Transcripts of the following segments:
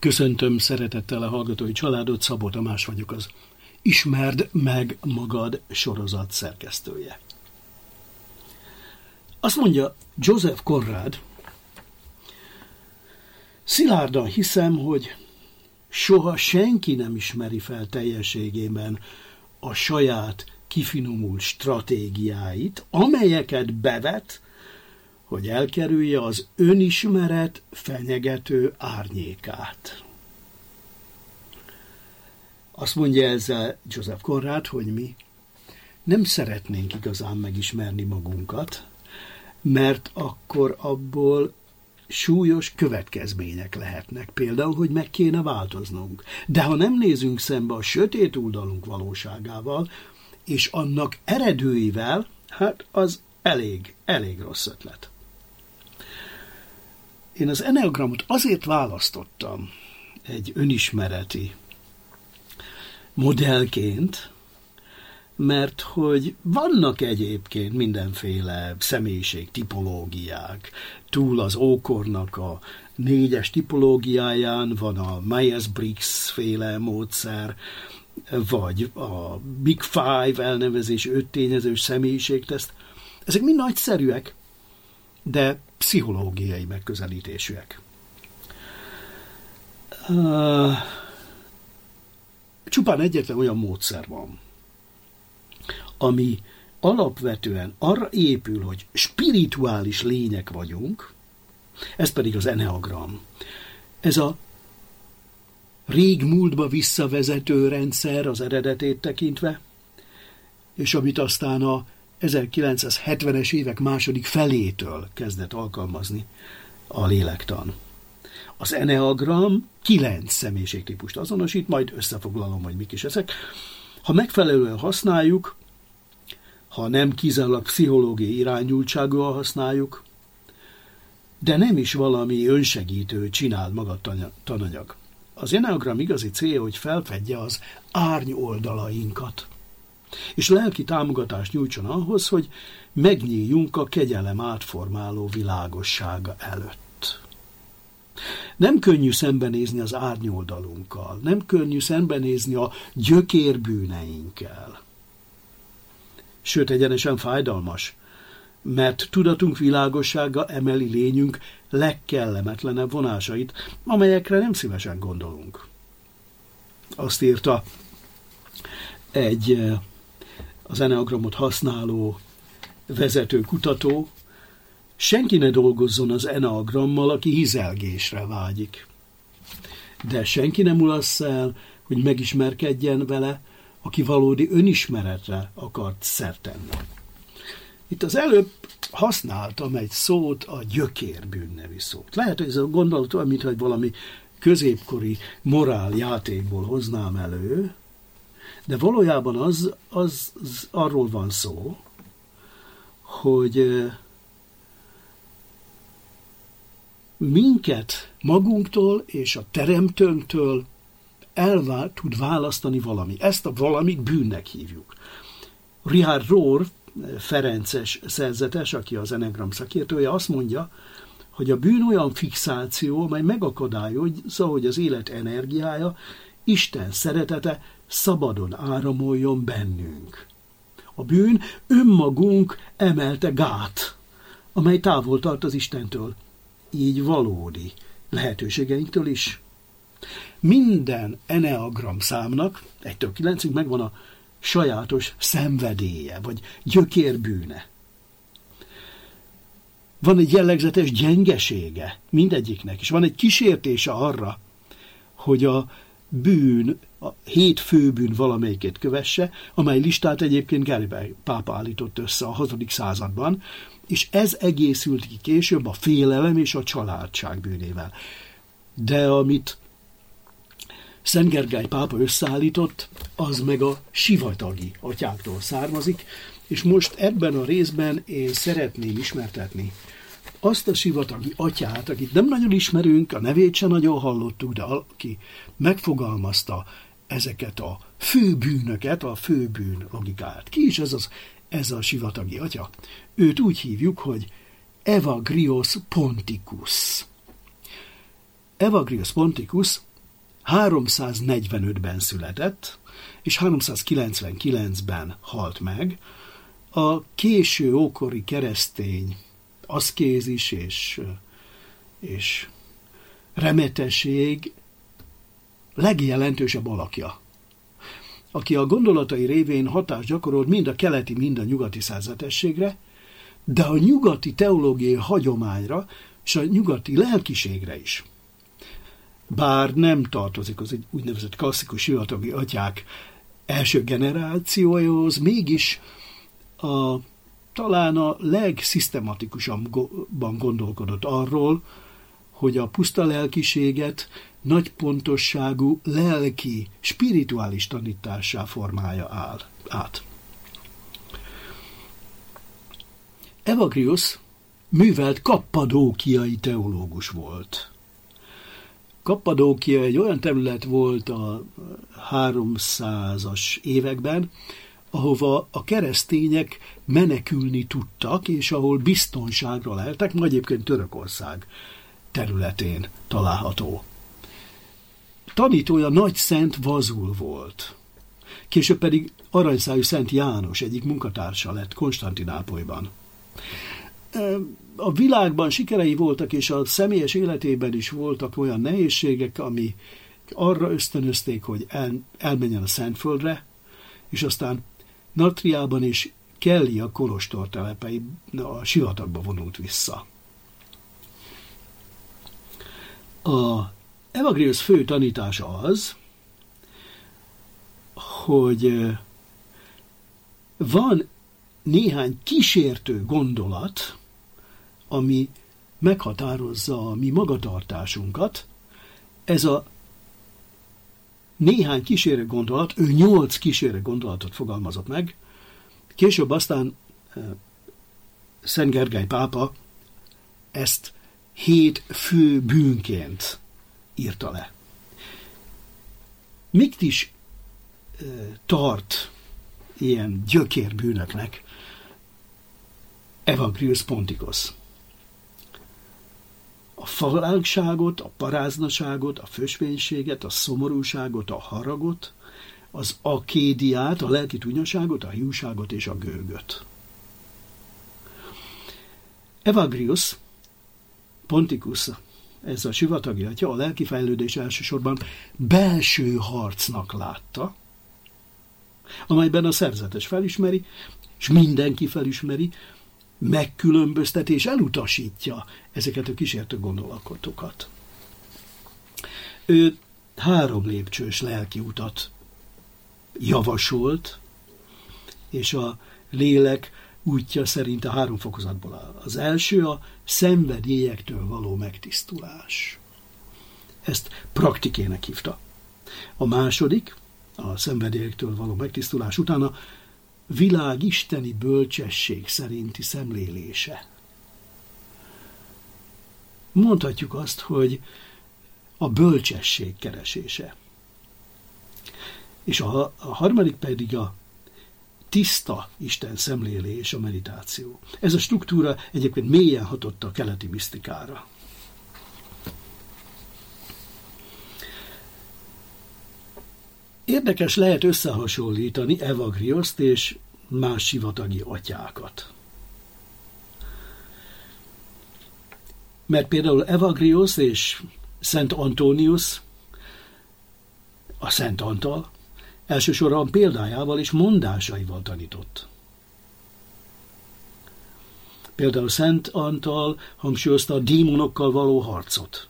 Köszöntöm szeretettel a hallgatói családot, Szabó Tamás vagyok, az Ismerd meg magad sorozat szerkesztője. Azt mondja Joseph Conrad: szilárdan hiszem, hogy soha senki nem ismeri fel teljességében a saját kifinomult stratégiáit, amelyeket bevet, hogy elkerülje az önismeret fenyegető árnyékát. Azt mondja ezzel Joseph Conrad, hogy mi nem szeretnénk igazán megismerni magunkat, mert akkor abból súlyos következmények lehetnek, például, hogy meg kéne változnunk. De ha nem nézünk szembe a sötét oldalunk valóságával, és annak eredőivel, hát az elég rossz ötlet. Én az Enneagramot azért választottam egy önismereti modellként, mert hogy vannak egyébként mindenféle személyiség tipológiák. Túl az ókornak a 4-es tipológiáján van a Myers-Briggs féle módszer, vagy a Big Five elnevezés 5 tényezős személyiségteszt. Ezek mind nagyszerűek, de pszichológiai megközelítésűek. Csupán egyetlen olyan módszer van, ami alapvetően arra épül, hogy spirituális lények vagyunk, ez pedig az Enneagram. Ez a régmúltba visszavezető rendszer az eredetét tekintve, és amit aztán a 1970-es évek második felétől kezdett alkalmazni a lélektan. Az Enneagram 9 személyiségtípust azonosít, majd összefoglalom, hogy mik is ezek. Ha megfelelően használjuk, ha nem kizárólag pszichológiai irányultságúan használjuk, de nem is valami önsegítő, csináld magad tananyag. Az Enneagram igazi célja, hogy felfedje az árnyoldalainkat, és lelki támogatást nyújtson ahhoz, hogy megnyíljunk a kegyelem átformáló világossága előtt. Nem könnyű szembenézni az árnyoldalunkkal, nem könnyű szembenézni a gyökérbűneinkkel. Sőt, egyenesen fájdalmas, mert tudatunk világossága emeli lényünk legkellemetlenebb vonásait, amelyekre nem szívesen gondolunk. Azt írta egy az Enneagramot használó vezető kutató: senki ne dolgozzon az Enneagrammal, aki hizelgésre vágyik. De senki nem ulass el, hogy megismerkedjen vele, aki valódi önismeretre akart szert tenni. Itt az előbb használtam egy szót, a gyökérbűn nevű szót. Lehet, hogy ez a gondolat olyan, mintha valami középkori moráljátékból hoznám elő, de valójában az arról van szó, hogy minket magunktól és a teremtőnktől tud választani valami. Ezt a valamit bűnnek hívjuk. Richard Rohr, ferences szerzetes, aki az Enneagram szakértője, azt mondja, hogy a bűn olyan fixáció, amely megakadályozza, hogy az élet energiája, Isten szeretete szabadon áramoljon bennünk. A bűn önmagunk emelte gát, amely távol tart az Istentől, így valódi lehetőségeinktől is. Minden Enneagram számnak 1-től 9-ig megvan a sajátos szenvedélye, vagy gyökérbűne. Van egy jellegzetes gyengesége mindegyiknek, és van egy kísértése arra, hogy a bűn, a 7 főbűn valamelyikét kövesse, amely listát egyébként Galilei pápa állított össze a 6. században, és ez egészült ki később a félelem és a családság bűnével. De amit Szent Gergely pápa összeállított, az meg a sivatagi atyáktól származik, és most ebben a részben én szeretném ismertetni azt a sivatagi atyát, akit nem nagyon ismerünk, a nevét sem nagyon hallottuk, de aki megfogalmazta ezeket a főbűnöket, a főbűn logikát. Ki is ez a sivatagi atya? Őt úgy hívjuk, hogy Evagrios Ponticus. Evagrios Ponticus 345-ben született, és 399-ben halt meg. A késő ókori keresztény aszkézis és remetesség legjelentősebb alakja, aki a gondolatai révén hatást gyakorolt mind a keleti, mind a nyugati szerzetességre, de a nyugati teológiai hagyományra és a nyugati lelkiségre is. Bár nem tartozik az egy úgynevezett klasszikus sivatagi atyák első generációjához, mégis talán a legszisztematikusabban gondolkodott arról, hogy a puszta lelkiséget nagy pontosságú lelki, spirituális tanítássá formálja át. Evagrius művelt kappadókiai teológus volt. Kappadókia egy olyan terület volt a 300-as években, ahova a keresztények menekülni tudtak, és ahol biztonságra leltek, ma egyébként Törökország területén található. Tanítója Nagy Szent Vazul volt. Később pedig aranyszájú Szent János egyik munkatársa lett Konstantinápolyban. A világban sikerei voltak, és a személyes életében is voltak olyan nehézségek, ami arra ösztönözték, hogy elmenjen a Szentföldre, és aztán Natriában és Kellia kolostor telepei a sivatagba vonult vissza. A Evagrius fő tanítása az, hogy van néhány kísértő gondolat, ami meghatározza a mi magatartásunkat. Ez a néhány kísérő gondolat, ő 8 kísérő gondolatot fogalmazott meg, később aztán Szent Gergely pápa ezt 7 fő bűnként írta le. Mit is tart ilyen gyökérbűnöknek Evagrius Ponticus? A falágságot, a paráznaságot, a fösvénységet, a szomorúságot, a haragot, az akédiát, a lelki tunyaságot, a hiúságot és a gőgöt. Evagrius Ponticus, ez a sivatagi atya, a lelki fejlődés elsősorban belső harcnak látta, amelyben a szerzetes felismeri, és mindenki felismeri, megkülönbözteti és elutasítja ezeket a kísértő gondolatokat. Ő 3 lépcsős lelki utat javasolt, és a lélek útja szerint a 3 fokozatból áll. Az első a szenvedélyektől való megtisztulás. Ezt praktikének hívta. A második, a szenvedélyektől való megtisztulás után a világ isteni bölcsesség szerinti szemlélése. Mondhatjuk azt, hogy a bölcsesség keresése. És a harmadik pedig a tiszta Isten szemlélés, a meditáció. Ez a struktúra egyébként mélyen hatott a keleti misztikára. Érdekes lehet összehasonlítani Evagriust és más sivatagi atyákat. Mert például Evagrius és Szent Antonius, a Szent Antal, elsősorban példájával és mondásaival tanított. Például Szent Antal hangsúlyozta a démonokkal való harcot.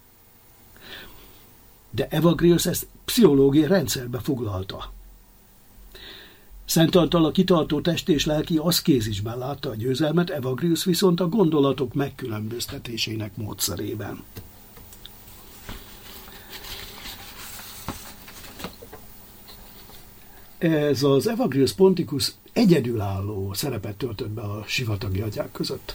De Evagrius ezt pszichológiai rendszerbe foglalta. Szent Antal a kitartó testi és lelki aszkézisben látta a győzelmet, Evagrius viszont a gondolatok megkülönböztetésének módszerében. Ez az Evagrius Ponticus egyedülálló szerepet töltött be a sivatagi atyák között.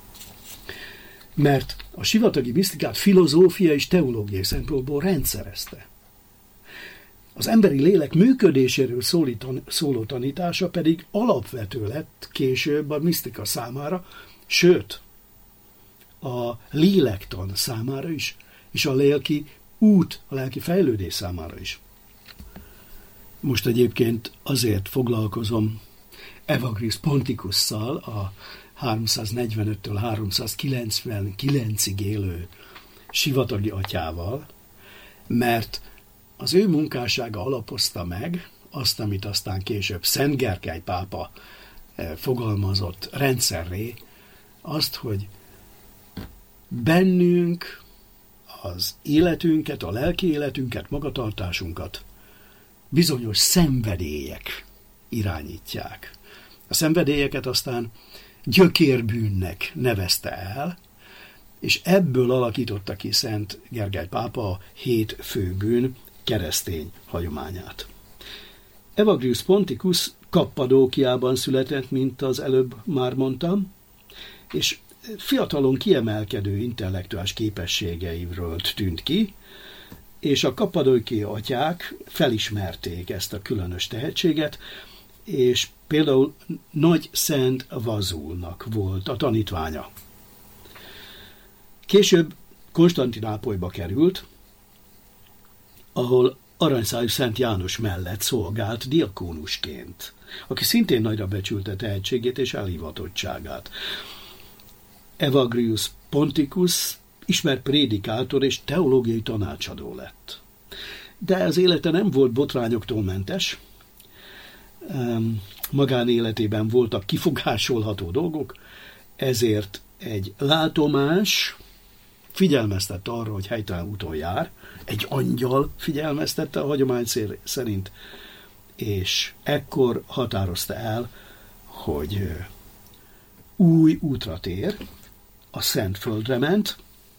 Mert a sivatagi misztikát filozófia és teológiai szempontból rendszerezte. Az emberi lélek működéséről szóló tanítása pedig alapvető lett később a misztika számára, sőt, a lélektan számára is, és a lélki út a lelki fejlődés számára is. Most egyébként azért foglalkozom Evagrius Ponticusszal, a 345-től 399-ig élő sivatagi atyával, mert az ő munkássága alapozta meg azt, amit aztán később Szent Gergely pápa fogalmazott rendszerré, azt, hogy bennünk az életünket, a lelki életünket, magatartásunkat bizonyos szenvedélyek irányítják. A szenvedélyeket aztán gyökérbűnnek nevezte el, és ebből alakította ki Szent Gergely pápa a 7 főbűn keresztény hagyományát. Evagrius Ponticus Kappadókiában született, mint az előbb már mondtam, és fiatalon kiemelkedő intellektuális képességeiről tűnt ki, és a kappadókiai atyák felismerték ezt a különös tehetséget, és például Nagy Szent Vazulnak volt a tanítványa. Később Konstantinápolyba került, ahol aranyszájú Szent János mellett szolgált diakónusként, aki szintén nagyra becsülte tehetségét és elhivatottságát. Evagrius Ponticus ismert prédikátor és teológiai tanácsadó lett. De az élete nem volt botrányoktól mentes, magánéletében voltak kifogásolható dolgok, ezért egy látomás figyelmeztette arra, hogy helytelen úton jár, egy angyal figyelmeztette a hagyomány szerint, és ekkor határozta el, hogy új útra tér, a Szentföldre ment.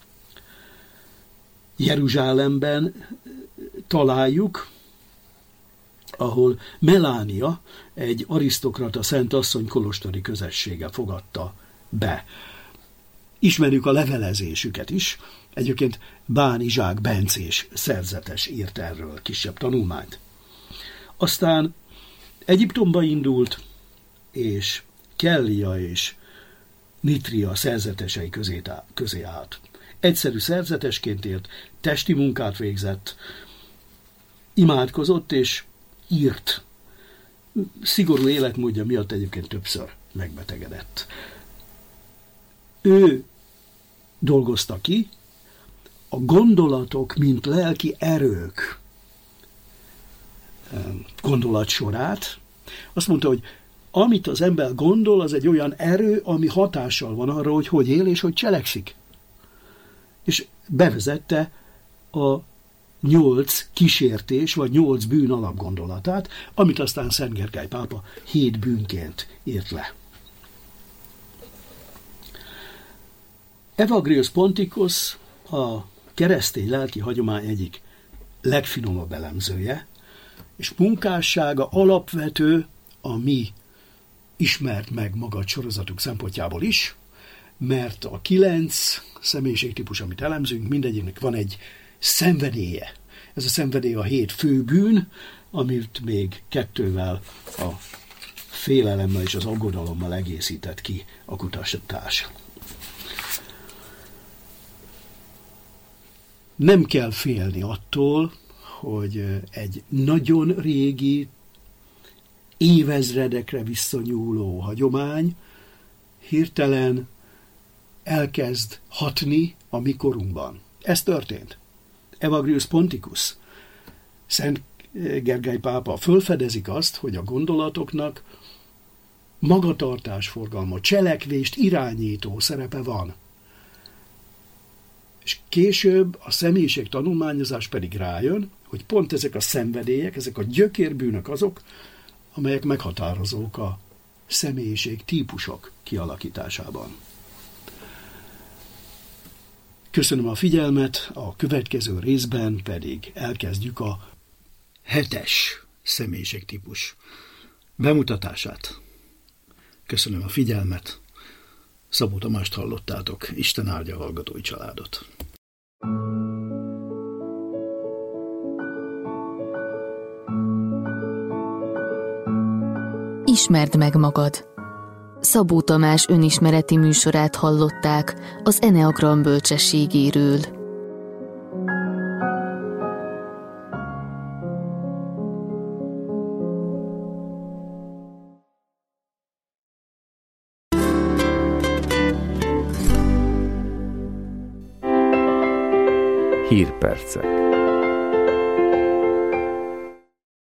Jeruzsálemben találjuk, ahol Melánia, egy arisztokrata szentasszony kolostori közössége fogadta be. Ismerjük a levelezésüket is, egyébként Bán Izsák bencés szerzetes írt erről kisebb tanulmányt. Aztán Egyiptomba indult, és Kellia és Nitria szerzetesei közé állt. Egyszerű szerzetesként élt, testi munkát végzett, imádkozott és írt. Szigorú életmódja miatt egyébként többször megbetegedett. Ő dolgozta ki a gondolatok, mint lelki erők gondolatsorát. Azt mondta, hogy amit az ember gondol, az egy olyan erő, ami hatással van arra, hogy hogy él és hogy cselekszik. És bevezette a 8 kísértés, vagy 8 bűn alapgondolatát, amit aztán Szent Gergely pápa 7 bűnként írt le. Evagrius Ponticus a keresztény lelki hagyomány egyik legfinomabb elemzője, és munkássága alapvető a mi ismert meg magad sorozatunk szempontjából is, mert a 9 személyiségtípus, amit elemzünk, mindegyiknek van egy szenvedélye. Ez a szenvedély a 7 fő bűn, amit még 2-vel, a félelemmel és az aggodalommal egészített ki a kutatás. Nem kell félni attól, hogy egy nagyon régi, évezredekre visszanyúló hagyomány hirtelen elkezd hatni a mi korunkban. Ez történt. Evagrius Ponticus, Szent Gergely pápa fölfedezik azt, hogy a gondolatoknak magatartásforgalma, cselekvést irányító szerepe van. És később a személyiség tanulmányozás pedig rájön, hogy pont ezek a szenvedélyek, ezek a gyökérbűnök azok, amelyek meghatározók a személyiség típusok kialakításában. Köszönöm a figyelmet, a következő részben pedig elkezdjük a 7. személyiségtípus bemutatását. Köszönöm a figyelmet, Szabó Tamást hallottátok, Isten áldja a hallgatói családot. Ismerd meg magad! Szabó Tamás önismereti műsorát hallották az Eneagram bölcsességéről. Hírpercek.